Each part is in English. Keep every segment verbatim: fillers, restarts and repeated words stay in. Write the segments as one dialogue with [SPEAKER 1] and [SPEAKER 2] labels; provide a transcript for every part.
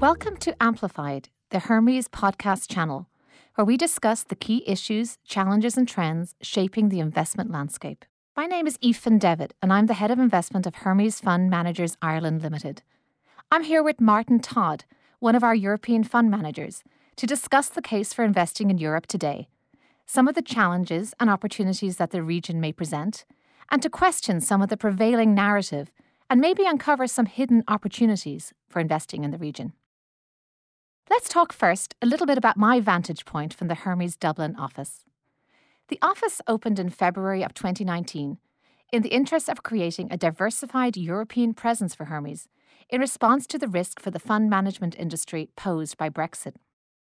[SPEAKER 1] Welcome to Amplified, the Hermes podcast channel, where we discuss the key issues, challenges and trends shaping the investment landscape. My name is Aoife Devitt and I'm the Head of Investment of Hermes Fund Managers Ireland Limited. I'm here with Martin Todd, one of our European fund managers, to discuss the case for investing in Europe today, some of the challenges and opportunities that the region may present, and to question some of the prevailing narrative and maybe uncover some hidden opportunities for investing in the region. Let's talk first a little bit about my vantage point from the Hermes Dublin office. The office opened in February of twenty nineteen in the interest of creating a diversified European presence for Hermes in response to the risk for the fund management industry posed by Brexit.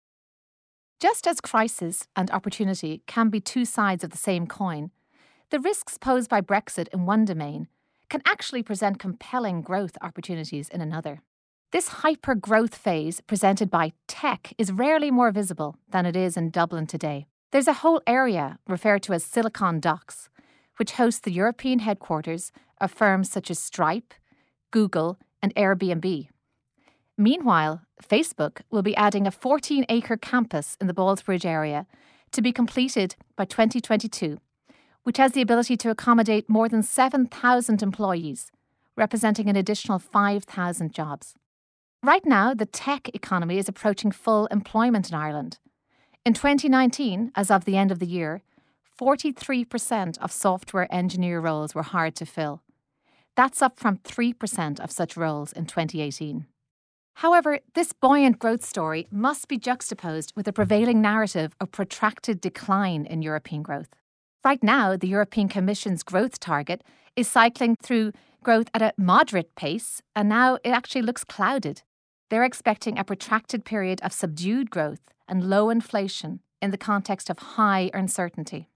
[SPEAKER 1] Just as crisis and opportunity can be two sides of the same coin, the risks posed by Brexit in one domain can actually present compelling growth opportunities in another. This hyper-growth phase presented by tech is rarely more visible than it is in Dublin today. There's a whole area referred to as Silicon Docks, which hosts the European headquarters of firms such as Stripe, Google, and Airbnb. Meanwhile, Facebook will be adding a fourteen-acre campus in the Ballsbridge area to be completed by twenty twenty-two, which has the ability to accommodate more than seven thousand employees, representing an additional five thousand jobs. Right now, the tech economy is approaching full employment in Ireland. In twenty nineteen, as of the end of the year, forty-three percent of software engineer roles were hard to fill. That's up from three percent of such roles in twenty eighteen. However, this buoyant growth story must be juxtaposed with the prevailing narrative of protracted decline in European growth. Right now, the European Commission's growth target is cycling through growth at a moderate pace, and now it actually looks clouded. They're expecting a protracted period of subdued growth and low inflation in the context of high uncertainty.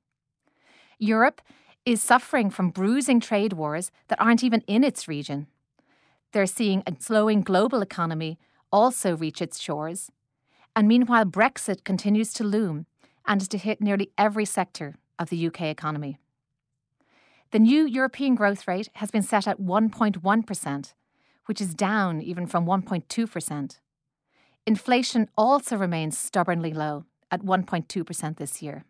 [SPEAKER 1] Europe is suffering from bruising trade wars that aren't even in its region. They're seeing a slowing global economy also reach its shores. And meanwhile, Brexit continues to loom and is to hit nearly every sector of the U K economy. The new European growth rate has been set at one point one percent, which is down even from one point two percent. Inflation also remains stubbornly low at one point two percent this year.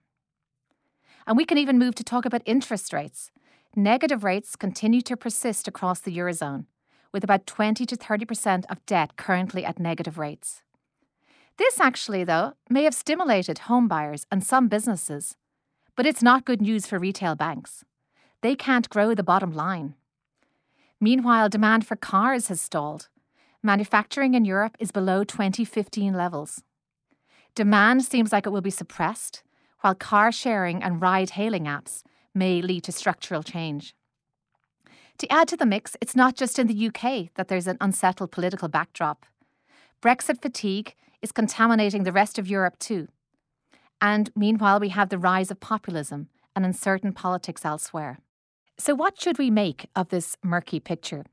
[SPEAKER 1] And we can even move to talk about interest rates. Negative rates continue to persist across the Eurozone, with about twenty to thirty percent of debt currently at negative rates. This actually, though, may have stimulated home buyers and some businesses, but it's not good news for retail banks. They can't grow the bottom line. Meanwhile, demand for cars has stalled. Manufacturing in Europe is below twenty fifteen levels. Demand seems like it will be suppressed, while car sharing and ride-hailing apps may lead to structural change. To add to the mix, it's not just in the U K that there's an unsettled political backdrop. Brexit fatigue is contaminating the rest of Europe too. And meanwhile, we have the rise of populism and uncertain politics elsewhere. So what should we make of this murky picture?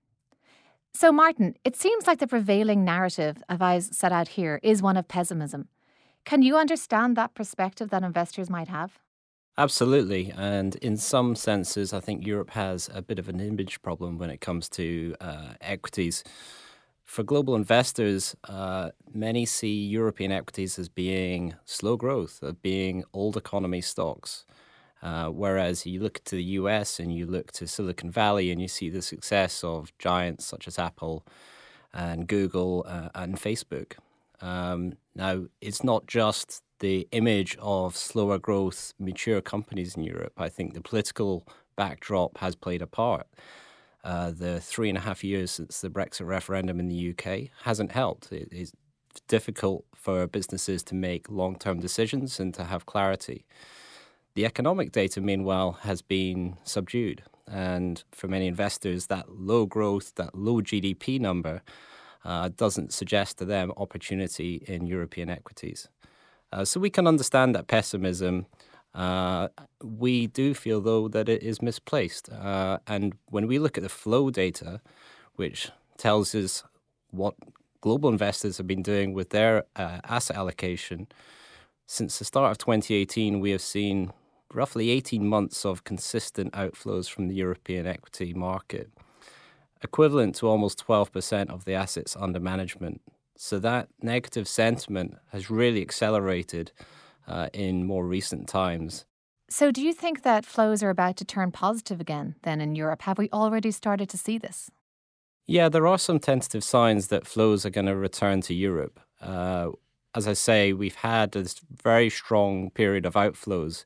[SPEAKER 1] So Martin, it seems like the prevailing narrative, as I set out here, is one of pessimism. Can you understand that perspective that investors might have?
[SPEAKER 2] Absolutely. And in some senses, I think Europe has a bit of an image problem when it comes to uh, equities. For global investors, uh, many see European equities as being slow growth, as being old economy stocks. Uh, whereas you look to the U S and you look to Silicon Valley and you see the success of giants such as Apple and Google uh, and Facebook. Um, now, it's not just the image of slower growth, mature companies in Europe. I think the political backdrop has played a part. Uh, the three and a half years since the Brexit referendum in the U K hasn't helped. It is difficult for businesses to make long-term decisions and to have clarity. The economic data, meanwhile, has been subdued. And for many investors, that low growth, that low G D P number uh, doesn't suggest to them opportunity in European equities. Uh, so we can understand that pessimism. Uh, we do feel, though, that it is misplaced. Uh, and when we look at the flow data, which tells us what global investors have been doing with their uh, asset allocation, since the start of twenty eighteen, we have seen roughly eighteen months of consistent outflows from the European equity market, equivalent to almost twelve percent of the assets under management. So that negative sentiment has really accelerated uh, in more recent times.
[SPEAKER 1] So do you think that flows are about to turn positive again then in Europe? Have we already started to see this?
[SPEAKER 2] Yeah, there are some tentative signs that flows are going to return to Europe. Uh, as I say, we've had this very strong period of outflows.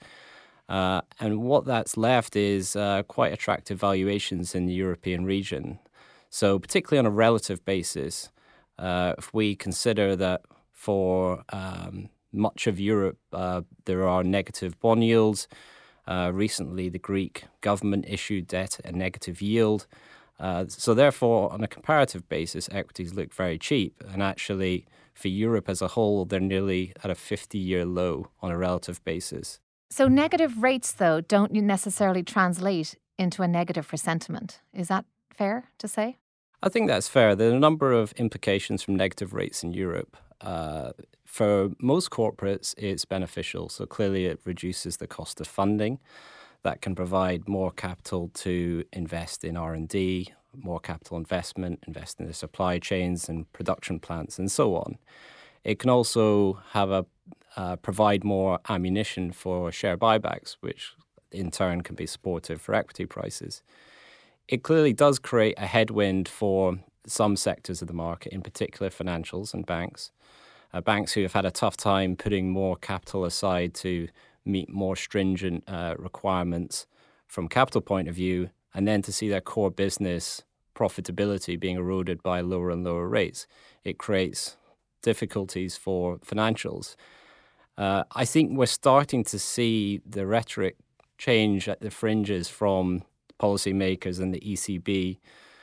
[SPEAKER 2] Uh, and what that's left is uh, quite attractive valuations in the European region. So, particularly on a relative basis, uh, if we consider that for um, much of Europe, uh, there are negative bond yields. Uh, recently, the Greek government issued debt at a negative yield. Uh, so, therefore, on a comparative basis, equities look very cheap. And actually, for Europe as a whole, they're nearly at a fifty-year low on a relative basis.
[SPEAKER 1] So negative rates, though, don't necessarily translate into a negative for sentiment. Is that fair to say?
[SPEAKER 2] I think that's fair. There are a number of implications from negative rates in Europe. Uh, for most corporates, it's beneficial. So clearly it reduces the cost of funding. That can provide more capital to invest in R and D, more capital investment, invest in the supply chains and production plants and so on. It can also have a uh, provide more ammunition for share buybacks, which in turn can be supportive for equity prices. It clearly does create a headwind for some sectors of the market, in particular financials and banks. Uh, banks who have had a tough time putting more capital aside to meet more stringent uh, requirements from a capital point of view, and then to see their core business profitability being eroded by lower and lower rates. It creates difficulties for financials. Uh, I think we're starting to see the rhetoric change at the fringes from policymakers and the E C B.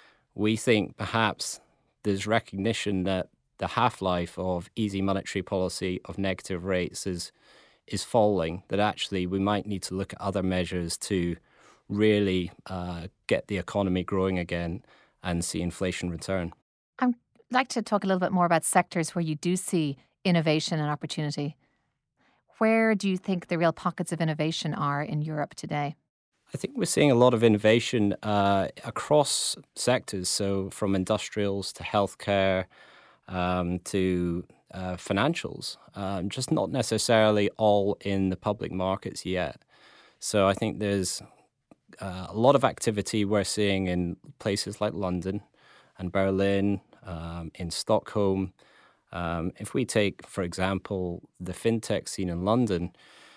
[SPEAKER 2] We think perhaps there's recognition that the half-life of easy monetary policy of negative rates is is falling, that actually we might need to look at other measures to really uh, get the economy growing again and see inflation return.
[SPEAKER 1] I'd like to talk a little bit more about sectors where you do see innovation and opportunity. Where do you think the real pockets of innovation are in Europe today?
[SPEAKER 2] I think we're seeing a lot of innovation uh, across sectors, so from industrials to healthcare um, to uh, financials, um, just not necessarily all in the public markets yet. So I think there's uh, a lot of activity we're seeing in places like London and Berlin, um, in Stockholm. Um, if we take, for example, the fintech scene in London,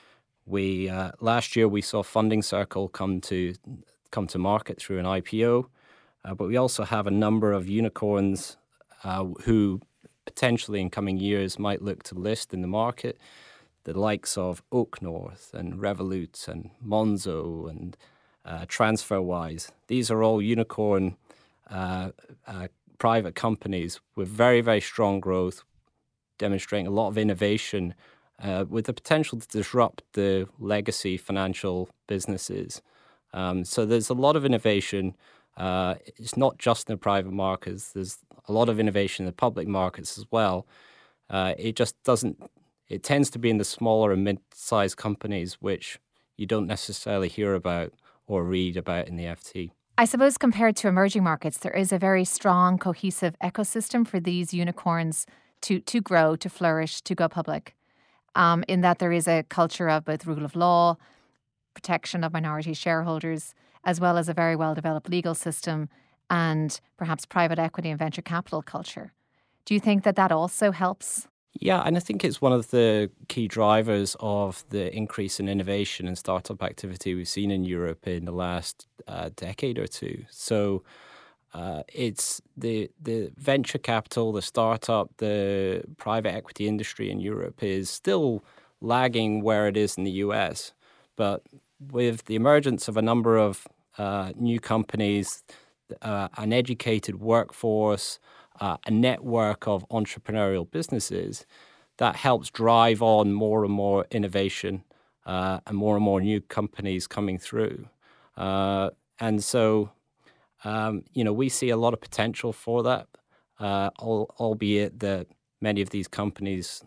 [SPEAKER 2] we uh, last year we saw Funding Circle come to come to market through an I P O, uh, but we also have a number of unicorns uh, who potentially in coming years might look to list in the market, the likes of Oak North and Revolut and Monzo and uh, TransferWise. These are all unicorn uh, uh, private companies with very, very strong growth, demonstrating a lot of innovation uh, with the potential to disrupt the legacy financial businesses. Um, so there's a lot of innovation. Uh, it's not just in the private markets. There's a lot of innovation in the public markets as well. Uh, it just doesn't, it tends to be in the smaller and mid-sized companies, which you don't necessarily hear about or read about in the F T.
[SPEAKER 1] I suppose compared to emerging markets, there is a very strong, cohesive ecosystem for these unicorns to, to grow, to flourish, to go public, um, in that there is a culture of both rule of law, protection of minority shareholders, as well as a very well-developed legal system and perhaps private equity and venture capital culture. Do you think that that also helps?
[SPEAKER 2] Yeah, and I think it's one of the key drivers of the increase in innovation and startup activity we've seen in Europe in the last uh, decade or two. So uh, it's the the venture capital, the startup, the private equity industry in Europe is still lagging where it is in the U S. But with the emergence of a number of uh, new companies, uh, an educated workforce, Uh, a network of entrepreneurial businesses, that helps drive on more and more innovation uh, and more and more new companies coming through. Uh, and so, um, you know, we see a lot of potential for that, uh, al- albeit that many of these companies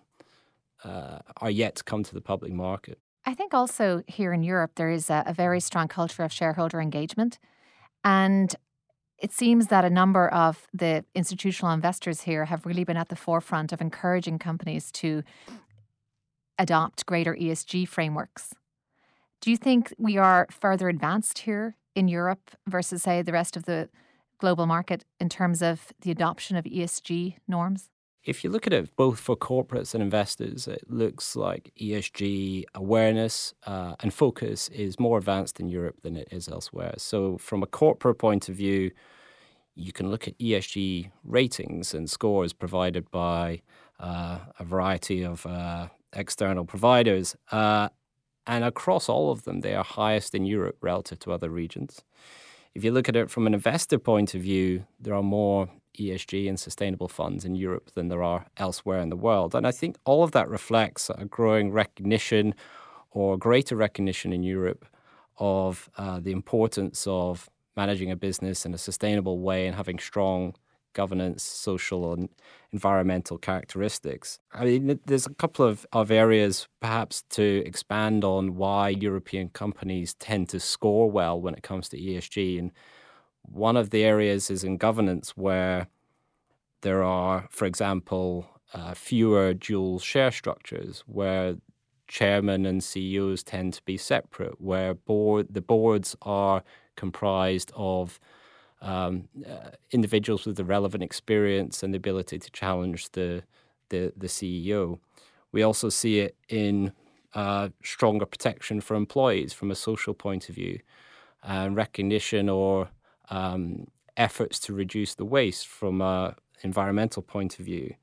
[SPEAKER 2] uh, are yet to come to the public market.
[SPEAKER 1] I think also here in Europe, there is a, a very strong culture of shareholder engagement. And It seems that a number of the institutional investors here have really been at the forefront of encouraging companies to adopt greater E S G frameworks. Do you think we are further advanced here in Europe versus, say, the rest of the global market in terms of the adoption of E S G norms?
[SPEAKER 2] If you look at it both for corporates and investors, it looks like E S G awareness uh, and focus is more advanced in Europe than it is elsewhere. So from a corporate point of view, you can look at E S G ratings and scores provided by uh, a variety of uh, external providers. Uh, and across all of them, they are highest in Europe relative to other regions. If you look at it from an investor point of view, there are more E S G and sustainable funds in Europe than there are elsewhere in the world. And I think all of that reflects a growing recognition or greater recognition in Europe of uh, the importance of managing a business in a sustainable way and having strong governance, social and environmental characteristics. I mean, there's a couple of, of areas perhaps to expand on why European companies tend to score well when it comes to E S G. And one of the areas is in governance where there are, for example, uh, fewer dual share structures where chairman and C E Os tend to be separate, where board the boards are comprised of um, uh, individuals with the relevant experience and the ability to challenge the the, the C E O. We also see it in uh, stronger protection for employees from a social point of view, and recognition or um, efforts to reduce the waste from an environmental point of view.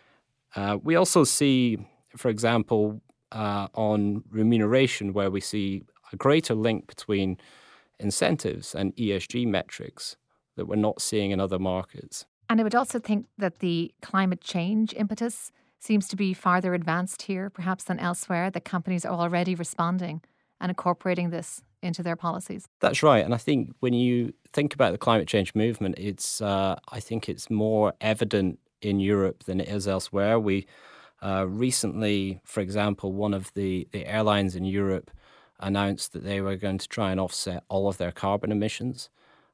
[SPEAKER 2] Uh, we also see, for example, uh, on remuneration, where we see a greater link between incentives and E S G metrics that we're not seeing in other markets.
[SPEAKER 1] And I would also think that the climate change impetus seems to be farther advanced here, perhaps than elsewhere, that companies are already responding and incorporating this into their policies.
[SPEAKER 2] That's right. And I think when you think about the climate change movement, it's uh, I think it's more evident in Europe than it is elsewhere. We uh, recently, for example, one of the, the airlines in Europe announced that they were going to try and offset all of their carbon emissions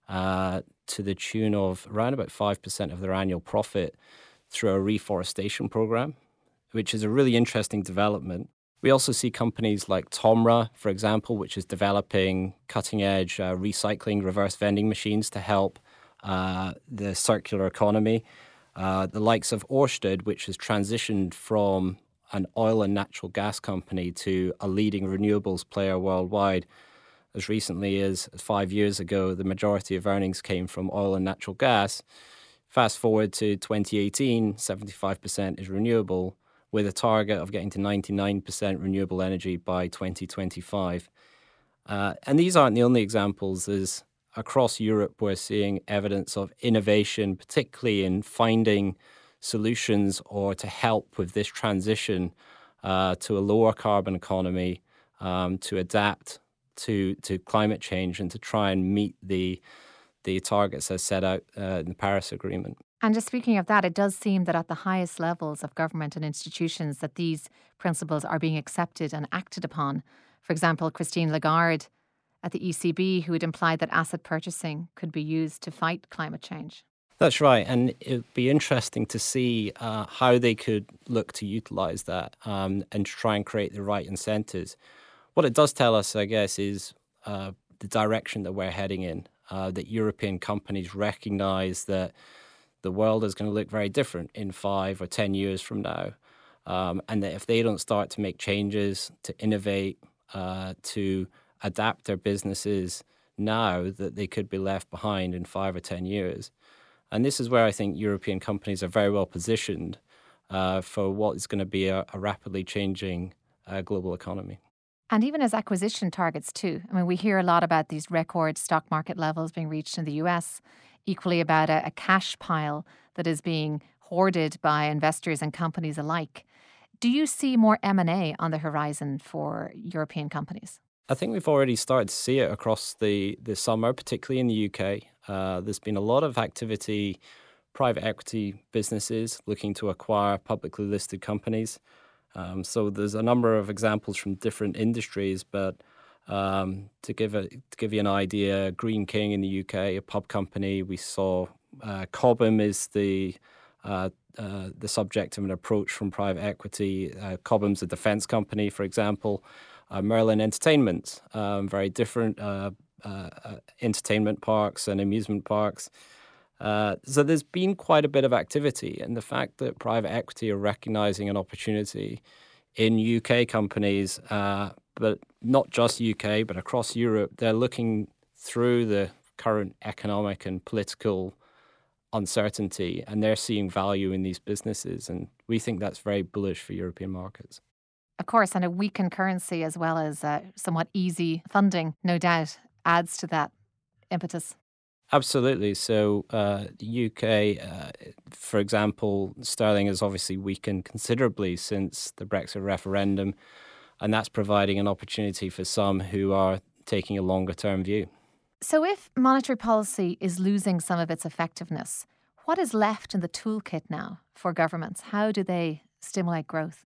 [SPEAKER 2] uh, to the tune of around about five percent of their annual profit through a reforestation program, which is a really interesting development. We also see companies like Tomra, for example, which is developing cutting-edge uh, recycling reverse vending machines to help uh, the circular economy. Uh, the likes of Ørsted, which has transitioned from an oil and natural gas company to a leading renewables player worldwide. As recently as five years ago, the majority of earnings came from oil and natural gas. Fast forward to twenty eighteen, seventy-five percent is renewable, with a target of getting to ninety-nine percent renewable energy by twenty twenty-five. Uh, and these aren't the only examples. As across Europe, we're seeing evidence of innovation, particularly in finding solutions or to help with this transition uh, to a lower carbon economy, um, to adapt to to climate change and to try and meet the the targets as set out uh, in the Paris Agreement.
[SPEAKER 1] And just speaking of that, it does seem that at the highest levels of government and institutions that these principles are being accepted and acted upon. For example, Christine Lagarde at the E C B, who had implied that asset purchasing could be used to fight climate change.
[SPEAKER 2] That's right. And it'd be interesting to see uh, how they could look to utilize that um, and try and create the right incentives. What it does tell us, I guess, is uh, the direction that we're heading in, uh, that European companies recognize that the world is going to look very different in five or ten years from now. Um, and that if they don't start to make changes, to innovate, uh, to adapt their businesses now, that they could be left behind in five or ten years. And this is where I think European companies are very well positioned uh, for what is going to be a, a rapidly changing uh, global economy.
[SPEAKER 1] And even as acquisition targets too. I mean, we hear a lot about these record stock market levels being reached in the U S, equally about a, a cash pile that is being hoarded by investors and companies alike. Do you see more M and A on the horizon for European companies?
[SPEAKER 2] I think we've already started to see it across the, the summer, particularly in the U K. Uh, there's been a lot of activity, private equity businesses looking to acquire publicly listed companies. Um, so there's a number of examples from different industries, but Um, to give a to give you an idea, Green King in the U K, a pub company, we saw uh, Cobham is the uh, uh, the subject of an approach from private equity. Uh, Cobham's a defence company, for example. Uh, Merlin Entertainment, um, very different uh, uh, uh, entertainment parks and amusement parks. Uh, so there's been quite a bit of activity, and the fact that private equity are recognizing an opportunity in U K companies, uh, but not just U K, but across Europe, they're looking through the current economic and political uncertainty, and they're seeing value in these businesses. And we think that's very bullish for European markets.
[SPEAKER 1] Of course, and a weakened currency as well as uh, somewhat easy funding, no doubt, adds to that impetus.
[SPEAKER 2] Absolutely. So uh, the U K, uh, for example, sterling has obviously weakened considerably since the Brexit referendum, and that's providing an opportunity for some who are taking a longer-term view.
[SPEAKER 1] So if monetary policy is losing some of its effectiveness, what is left in the toolkit now for governments? How do they stimulate growth?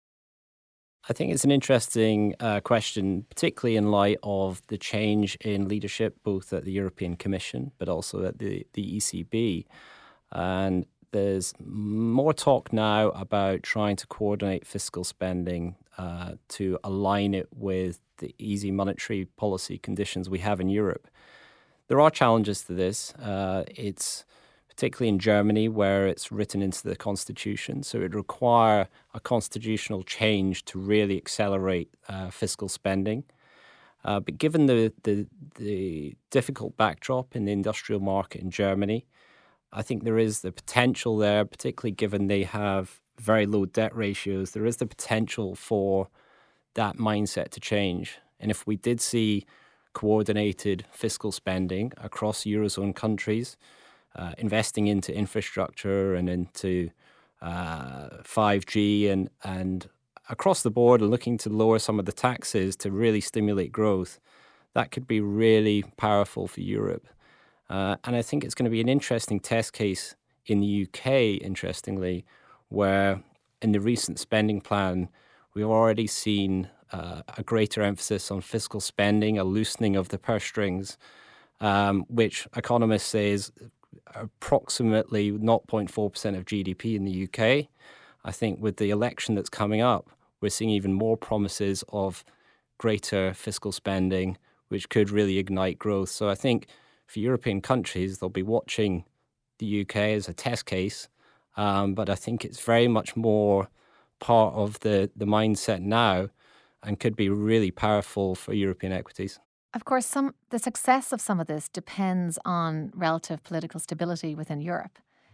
[SPEAKER 2] I think it's an interesting uh, question, particularly in light of the change in leadership, both at the European Commission, but also at the, the E C B. And there's more talk now about trying to coordinate fiscal spending uh, to align it with the easy monetary policy conditions we have in Europe. There are challenges to this. Uh, it's particularly in Germany, where it's written into the constitution. So it would require a constitutional change to really accelerate uh, fiscal spending. Uh, but given the, the the difficult backdrop in the industrial market in Germany, I think there is the potential there, particularly given they have very low debt ratios, there is the potential for that mindset to change. And if we did see coordinated fiscal spending across Eurozone countries, Uh, investing into infrastructure and into uh, five G and, and across the board and looking to lower some of the taxes to really stimulate growth, that could be really powerful for Europe. Uh, and I think it's going to be an interesting test case in the U K, interestingly, where in the recent spending plan, we've already seen uh, a greater emphasis on fiscal spending, a loosening of the purse strings, um, which economists say is approximately zero point four percent of G D P in the U K. I think with the election that's coming up, we're seeing even more promises of greater fiscal spending, which could really ignite growth. So I think for European countries, they'll be watching the U K as a test case, um, but I think it's very much more part of the, the mindset now and could be really powerful for European equities.
[SPEAKER 1] Of course, some the success of some of this depends on relative political stability within Europe.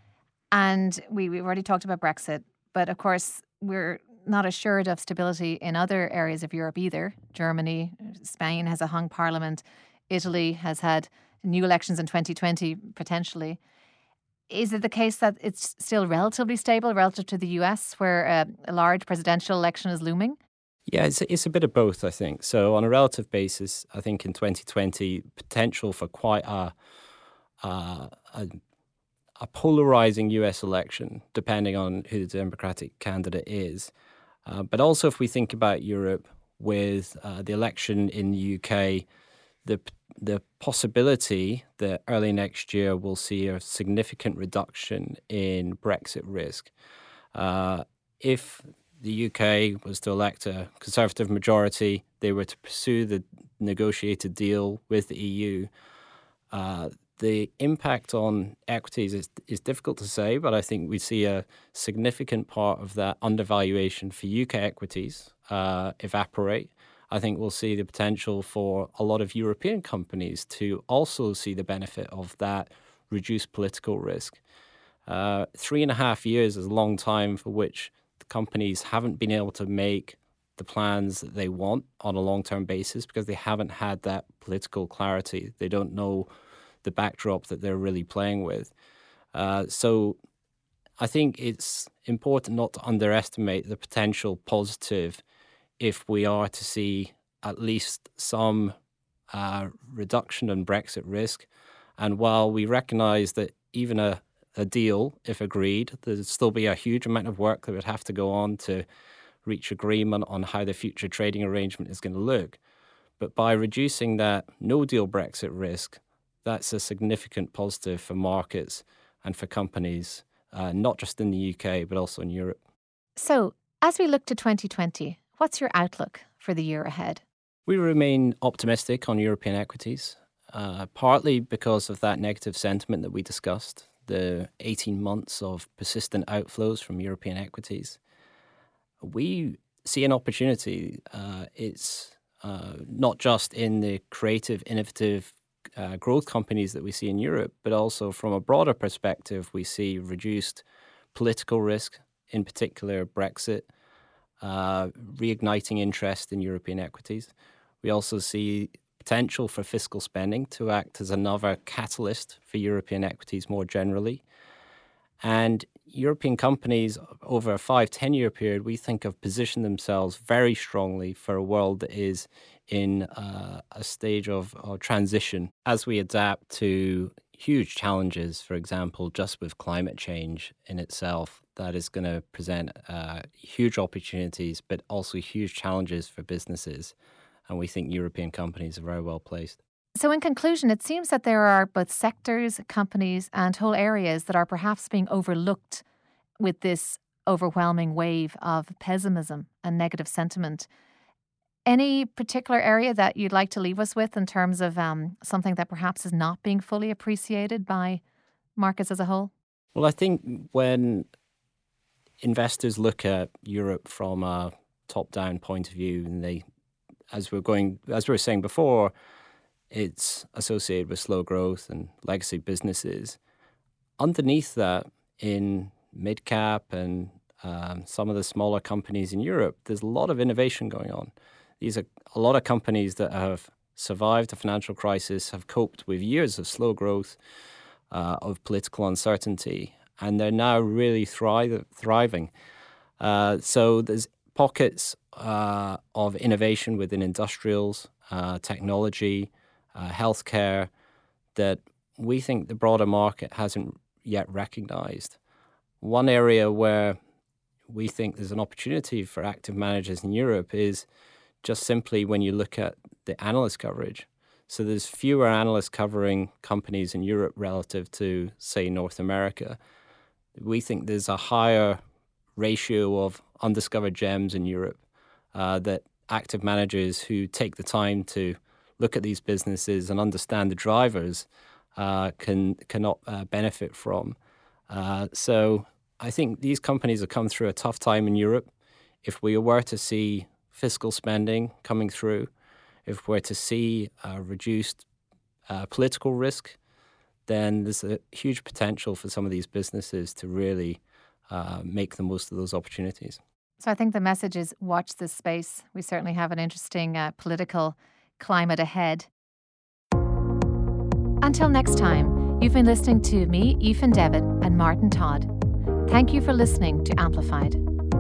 [SPEAKER 1] And we, we've already talked about Brexit, but of course, we're not assured of stability in other areas of Europe either. Germany, Spain has a hung parliament. Italy has had new elections in twenty twenty, potentially. Is it the case that it's still relatively stable relative to the U S, where a, a large presidential election is looming?
[SPEAKER 2] Yeah, it's, it's a bit of both, I think. So on a relative basis, I think in twenty twenty, potential for quite a, a, a, a polarizing U S election, depending on who the Democratic candidate is. Uh, but also if we think about Europe with uh, the election in the U K, the the possibility that early next year we'll see a significant reduction in Brexit risk. Uh, if the U K was to elect a Conservative majority, they were to pursue the negotiated deal with the E U, uh, the impact on equities is, is difficult to say, but I think we see a significant part of that undervaluation for U K equities uh, evaporate. I think we'll see the potential for a lot of European companies to also see the benefit of that reduced political risk. Uh, three and a half years is a long time for which the companies haven't been able to make the plans that they want on a long-term basis because they haven't had that political clarity. They don't know the backdrop that they're really playing with. Uh, so I think it's important not to underestimate the potential positive if we are to see at least some uh, reduction in Brexit risk. And while we recognize that even a, a deal, if agreed, there'd still be a huge amount of work that would have to go on to reach agreement on how the future trading arrangement is going to look. But by reducing that no-deal Brexit risk, that's a significant positive for markets and for companies, uh, not just in the U K, but also in Europe.
[SPEAKER 1] So, as we look to twenty twenty, what's your outlook for the year ahead?
[SPEAKER 2] We remain optimistic on European equities, uh, partly because of that negative sentiment that we discussed, the eighteen months of persistent outflows from European equities. We see an opportunity. Uh, it's uh, not just in the creative, innovative uh, growth companies that we see in Europe, but also from a broader perspective, we see reduced political risk, in particular Brexit, uh, reigniting interest in European equities. We also see potential for fiscal spending to act as another catalyst for European equities more generally. And European companies over a five, ten-year period, we think have positioned themselves very strongly for a world that is in uh, a stage of, of transition as we adapt to huge challenges, for example, just with climate change in itself, that is going to present uh, huge opportunities, but also huge challenges for businesses. And we think European companies are very well placed.
[SPEAKER 1] So, in conclusion, it seems that there are both sectors, companies, and whole areas that are perhaps being overlooked with this overwhelming wave of pessimism and negative sentiment. Any particular area that you'd like to leave us with in terms of um, something that perhaps is not being fully appreciated by markets as a whole?
[SPEAKER 2] Well, I think when investors look at Europe from a top-down point of view, and they, as we're going, as we were saying before, it's associated with slow growth and legacy businesses. Underneath that, in mid-cap and um, some of the smaller companies in Europe, there's a lot of innovation going on. These are a lot of companies that have survived the financial crisis, have coped with years of slow growth, uh, of political uncertainty, and they're now really thrive, thriving. Uh, so there's pockets uh, of innovation within industrials, uh, technology, uh, healthcare, that we think the broader market hasn't yet recognized. One area where we think there's an opportunity for active managers in Europe is just simply when you look at the analyst coverage. So there's fewer analysts covering companies in Europe relative to, say, North America. We think there's a higher ratio of undiscovered gems in Europe uh, that active managers who take the time to look at these businesses and understand the drivers uh, can cannot uh, benefit from. Uh, so I think these companies have come through a tough time in Europe. If we were to see fiscal spending coming through, if we're to see uh, reduced uh, political risk, then there's a huge potential for some of these businesses to really uh, make the most of those opportunities.
[SPEAKER 1] So I think the message is watch this space. We certainly have an interesting uh, political climate ahead. Until next time, you've been listening to me, Aoife Devitt, and Martin Todd. Thank you for listening to Amplified.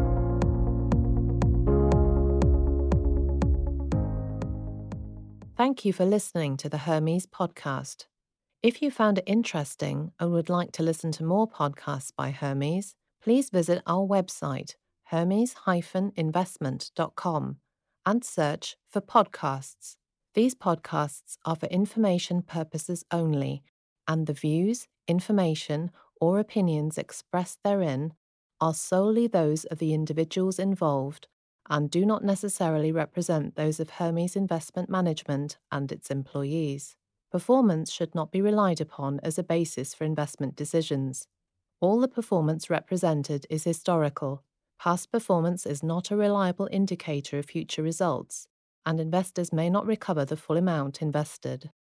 [SPEAKER 3] Thank you for listening to the Hermes podcast. If you found it interesting and would like to listen to more podcasts by Hermes, please visit our website, hermes dash investment dot com, and search for podcasts. These podcasts are for information purposes only, and the views, information, or opinions expressed therein are solely those of the individuals involved and do not necessarily represent those of Hermes Investment Management and its employees. Performance should not be relied upon as a basis for investment decisions. All the performance represented is historical. Past performance is not a reliable indicator of future results, and investors may not recover the full amount invested.